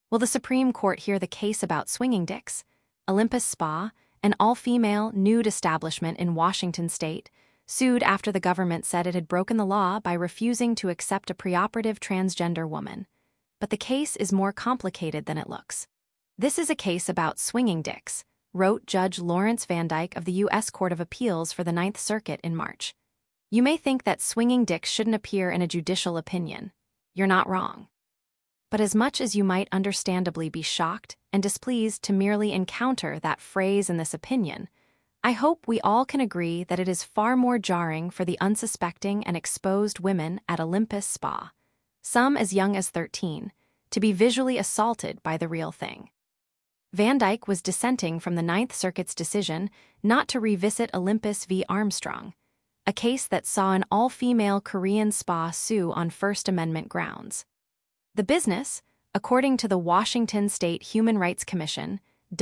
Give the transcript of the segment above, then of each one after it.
Will the Supreme Court hear the case about Swinging Dicks, Olympus Spa, an all-female nude establishment in Washington state, sued after the government said it had broken the law by refusing to accept a preoperative transgender woman? But the case is more complicated than it looks. This is a case about swinging dicks, wrote Judge Lawrence Van Dyke of the U.S. Court of Appeals for the Ninth Circuit in March. You may think that swinging dicks shouldn't appear in a judicial opinion. You're not wrong. But as much as you might understandably be shocked and displeased to merely encounter that phrase in this opinion, I hope we all can agree that it is far more jarring for the unsuspecting and exposed women at Olympus Spa, some as young as 13, to be visually assaulted by the real thing. Van Dyke was dissenting from the Ninth Circuit's decision not to revisit Olympus v. Armstrong, a case that saw an all-female Korean spa sue on First Amendment grounds. The business, according to the Washington State Human Rights Commission,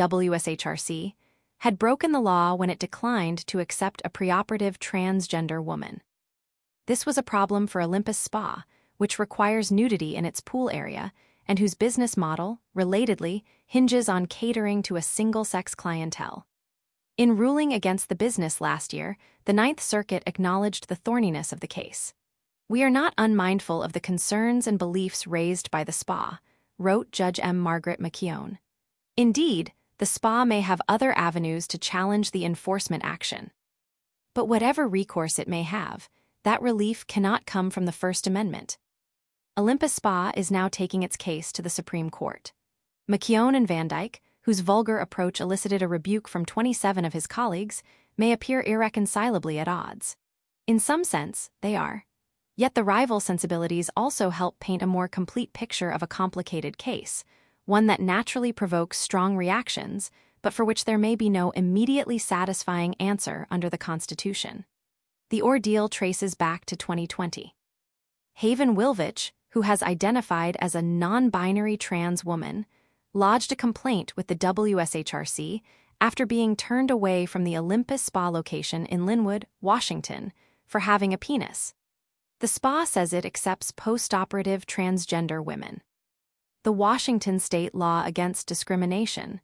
WSHRC, had broken the law when it declined to accept a preoperative transgender woman. This was a problem for Olympus Spa, which requires nudity in its pool area and whose business model, relatedly, hinges on catering to a single-sex clientele. In ruling against the business last year, the Ninth Circuit acknowledged the thorniness of the case. "We are not unmindful of the concerns and beliefs raised by the spa," wrote Judge M. Margaret McKeown. "Indeed, the spa may have other avenues to challenge the enforcement action. But whatever recourse it may have, that relief cannot come from the First Amendment." Olympus Spa is now taking its case to the Supreme Court. McKeown and Van Dyke, whose vulgar approach elicited a rebuke from 27 of his colleagues, may appear irreconcilably at odds. In some sense, they are. Yet the rival sensibilities also help paint a more complete picture of a complicated case, one that naturally provokes strong reactions, but for which there may be no immediately satisfying answer under the Constitution. The ordeal traces back to 2020. Haven Wilvich, who has identified as a non-binary trans woman, lodged a complaint with the WSHRC after being turned away from the Olympus Spa location in Linwood, Washington, for having a penis. The spa says it accepts post-operative transgender women. The Washington State Law Against Discrimination,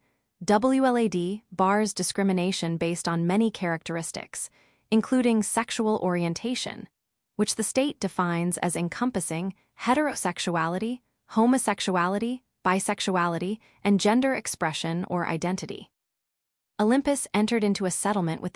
WLAD, bars discrimination based on many characteristics, including sexual orientation, which the state defines as encompassing heterosexuality, homosexuality, bisexuality, and gender expression or identity. Olympus entered into a settlement with the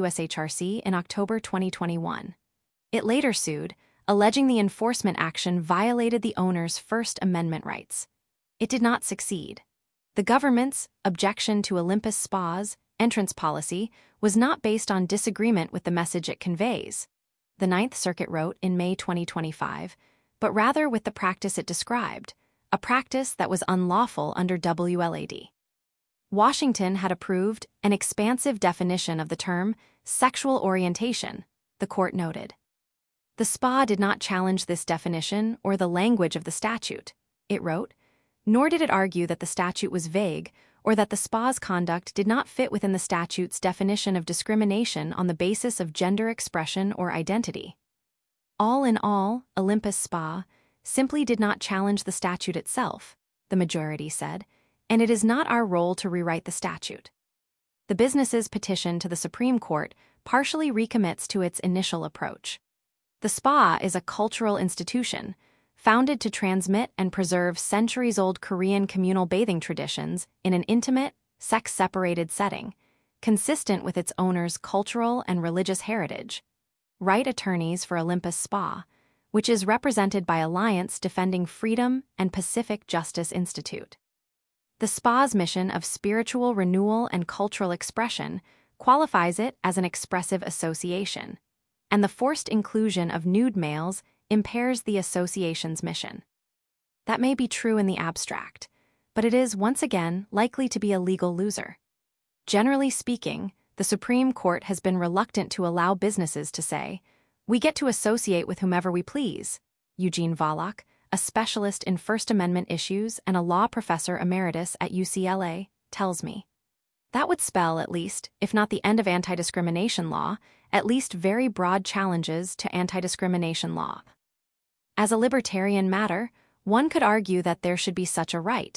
WSHRC in October 2021. It later sued, alleging the enforcement action violated the owner's First Amendment rights. It did not succeed. The government's objection to Olympus Spa's entrance policy was not based on disagreement with the message it conveys, the Ninth Circuit wrote in May 2025, but rather with the practice it described, a practice that was unlawful under WLAD. Washington had approved an expansive definition of the term sexual orientation, the court noted. The spa did not challenge this definition or the language of the statute, it wrote, nor did it argue that the statute was vague or that the spa's conduct did not fit within the statute's definition of discrimination on the basis of gender expression or identity. All in all, Olympus Spa simply did not challenge the statute itself, the majority said, and it is not our role to rewrite the statute. The business's petition to the Supreme Court partially recommits to its initial approach. The spa is a cultural institution, founded to transmit and preserve centuries-old Korean communal bathing traditions in an intimate, sex-separated setting, consistent with its owner's cultural and religious heritage. Wright attorneys for Olympus Spa, which is represented by Alliance Defending Freedom and Pacific Justice Institute. The spa's mission of spiritual renewal and cultural expression qualifies it as an expressive association, and the forced inclusion of nude males impairs the association's mission. That may be true in the abstract, but it is, once again, likely to be a legal loser. Generally speaking, the Supreme Court has been reluctant to allow businesses to say, "We get to associate with whomever we please," Eugene Volokh, a specialist in First Amendment issues and a law professor emeritus at UCLA, tells me. That would spell, at least, if not the end of anti-discrimination law, at least very broad challenges to anti-discrimination law. As a libertarian matter, one could argue that there should be such a right,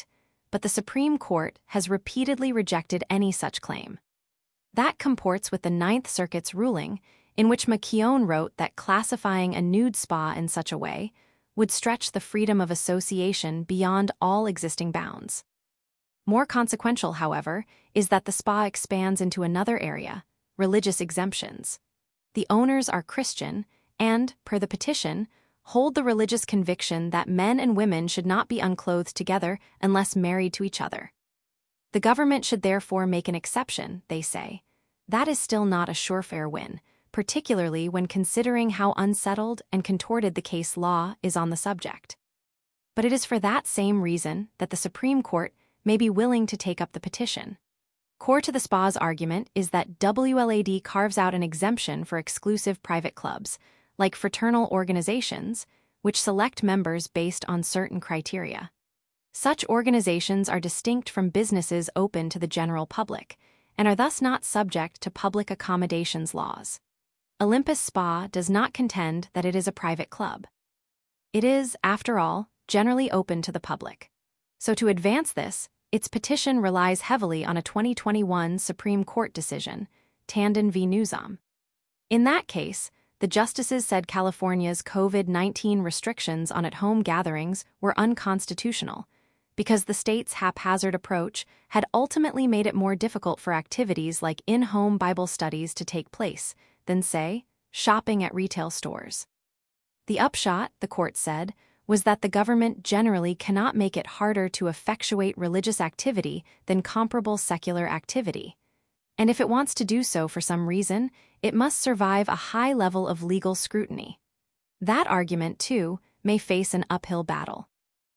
but the Supreme Court has repeatedly rejected any such claim. That comports with the Ninth Circuit's ruling, in which McKeown wrote that classifying a nude spa in such a way would stretch the freedom of association beyond all existing bounds. More consequential, however, is that the spa expands into another area, religious exemptions. The owners are Christian and, per the petition, hold the religious conviction that men and women should not be unclothed together unless married to each other. The government should therefore make an exception, they say. That is still not a surefire win, particularly when considering how unsettled and contorted the case law is on the subject. But it is for that same reason that the Supreme Court may be willing to take up the petition. Core to the SPA's argument is that WLAD carves out an exemption for exclusive private clubs, like fraternal organizations, which select members based on certain criteria. Such organizations are distinct from businesses open to the general public, and are thus not subject to public accommodations laws. Olympus Spa does not contend that it is a private club. It is, after all, generally open to the public. So to advance this, its petition relies heavily on a 2021 Supreme Court decision, Tandon v. Newsom. In that case, the justices said California's COVID-19 restrictions on at-home gatherings were unconstitutional because the state's haphazard approach had ultimately made it more difficult for activities like in-home Bible studies to take place than, say, shopping at retail stores. The upshot, the court said, was that the government generally cannot make it harder to effectuate religious activity than comparable secular activity. And if it wants to do so for some reason, it must survive a high level of legal scrutiny. That argument, too, may face an uphill battle.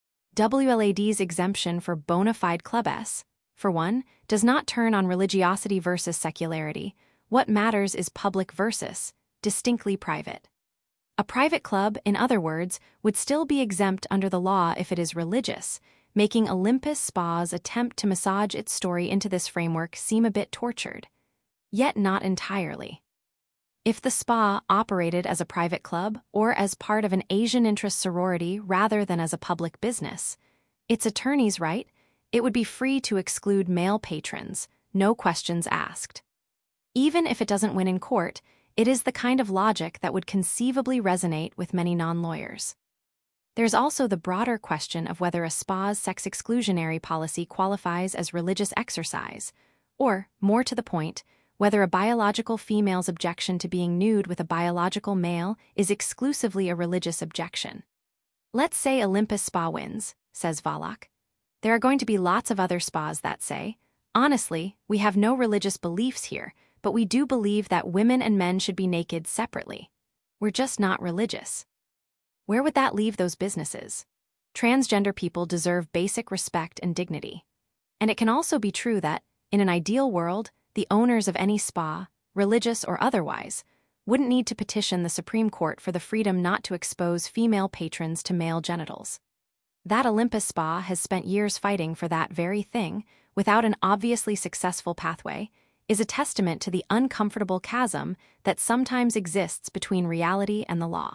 WLAD's exemption for bona fide clubs, for one, does not turn on religiosity versus secularity. What matters is public versus distinctly private. A private club, in other words, would still be exempt under the law if it is religious, making Olympus Spa's attempt to massage its story into this framework seem a bit tortured. Yet not entirely. If the spa operated as a private club or as part of an Asian interest sorority rather than as a public business, its attorneys write, it would be free to exclude male patrons, no questions asked. Even if it doesn't win in court, it is the kind of logic that would conceivably resonate with many non-lawyers. There's also the broader question of whether a spa's sex exclusionary policy qualifies as religious exercise, or, more to the point, whether a biological female's objection to being nude with a biological male is exclusively a religious objection. Let's say Olympus Spa wins, says Volokh. There are going to be lots of other spas that say, honestly, we have no religious beliefs here, but we do believe that women and men should be naked separately. We're just not religious. Where would that leave those businesses? Transgender people deserve basic respect and dignity. And it can also be true that, in an ideal world, the owners of any spa, religious or otherwise, wouldn't need to petition the Supreme Court for the freedom not to expose female patrons to male genitals. That Olympus Spa has spent years fighting for that very thing, without an obviously successful pathway, is a testament to the uncomfortable chasm that sometimes exists between reality and the law.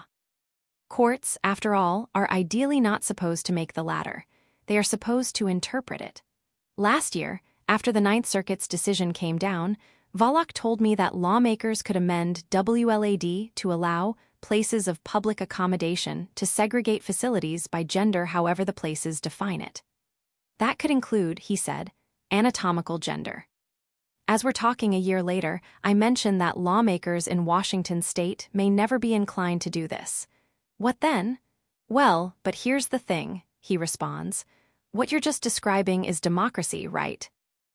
Courts, after all, are ideally not supposed to make the latter. They are supposed to interpret it. Last year, after the Ninth Circuit's decision came down, Volokh told me that lawmakers could amend WLAD to allow places of public accommodation to segregate facilities by gender however the places define it. That could include, he said, anatomical gender. As we're talking a year later, I mentioned that lawmakers in Washington state may never be inclined to do this. What then? Well, but here's the thing, he responds. What you're just describing is democracy, right?